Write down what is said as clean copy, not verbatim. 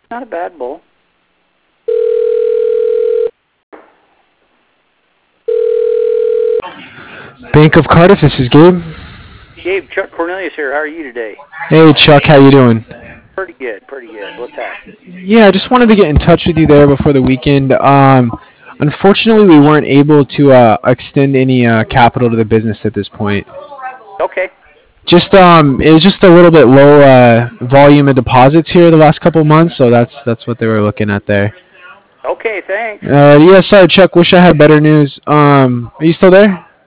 Not a bad bull. Bank of Cardiff, this is Gabe. Gabe, Chuck Cornelius here. How are you today? Hey Chuck, how you doing? Pretty good, pretty good. What's that? Yeah, I just wanted to get in touch with you there before the weekend. Unfortunately, we weren't able to extend any capital to the business at this point. Okay. Just it was just a little bit low volume of deposits here the last couple months, so that's what they were looking at there. Okay, thanks. Yeah, sorry, Chuck. Wish I had better news. Are you still there?